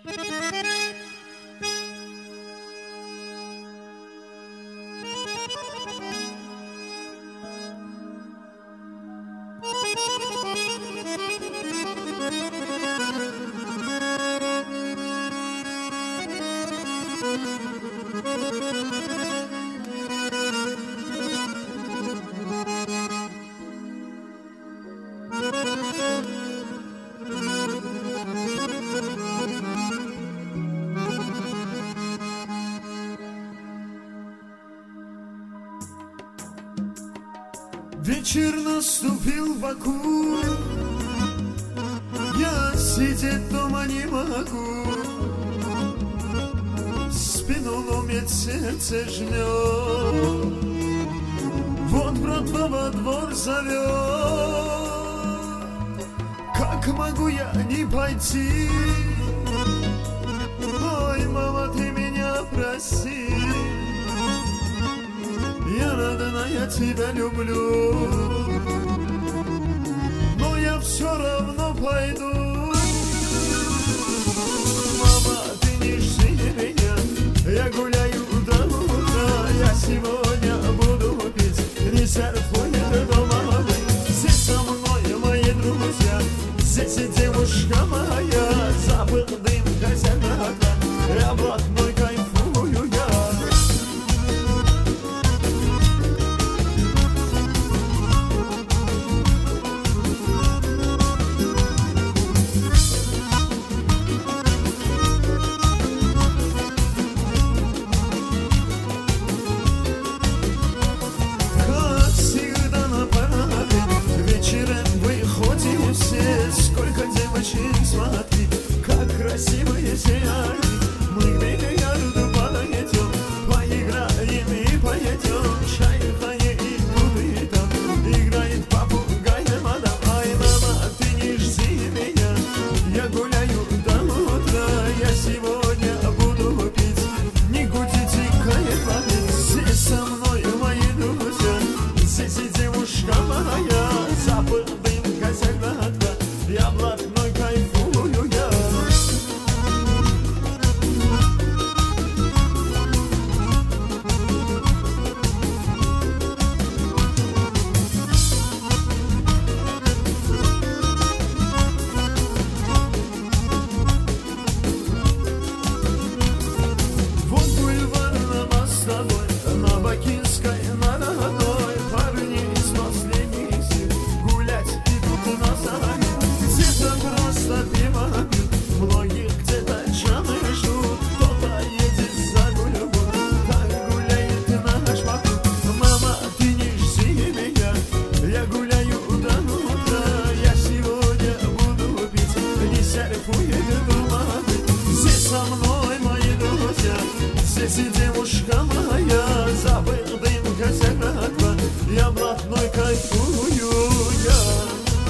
Вечер наступил в Баку, я сидеть дома не могу, спину ломит, сердце жмет. Вот братва во двор зовет, как могу я не пойти? Ой, мама, ты меня прости, я родная тебя люблю, но я все равно пойду. Мама, ты не жди меня, я гуляю до утра, я сегодня буду пить, не сердцует дома. Здесь со мной мои друзья, здесь и девушка моя, забыл дым хозяина, я блатной кайфую я. Сколько девочек, смотри, как красивые все они. Мы к бильярду пойдем, поиграем и поедем. Шайхане и тут и там играет попугай мадам. Ай, мама, ты не жди меня, я гуляю до утра, я сегодня буду пить, не гудите кайфами. Здесь со мной мои друзья, здесь и девушка моя, забыл дым хозяина, я блатной кайфую я. Вот бульвар на Мостовой, на Бакинской, на Родной, парни из последних сил гулять идут на заре. Где-то просто пиво пьют, многих где-то чаны ждут, кто-то едет за гулюбу, так гуляет наш вокруг. Мама, ты не жди меня, я гуляю до утра, я сегодня буду пить, не сердцует дома. Здесь со мной мои друзья, здесь и девушка моя, забыл дым хозяина, я блатной кайфую я.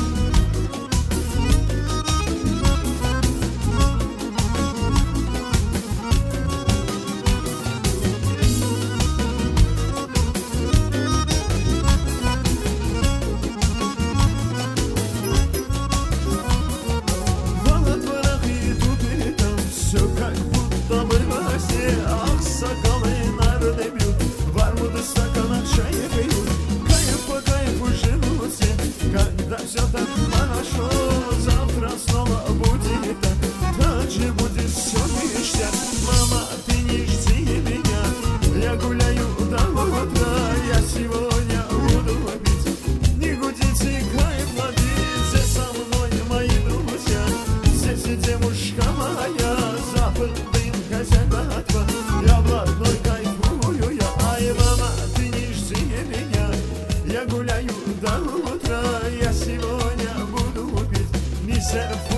Как будто бы во сне, ах, соколы народы бьют, в армуды стаканах чая пьют, кайф по кайфу живут все, когда все так хорошо, завтра снова будет так же будет все ништяк. Мама, ты не жди меня, я гуляю до утра, я сегодня буду пить, не гудите, кайф ловить, здесь со мной мои друзья, здесь и девушка моя, забыл дым хозяина, я блатной кайфую я. Ай, мама, ты не жди меня, я гуляю до утра, я сегодня буду пить, не сердце.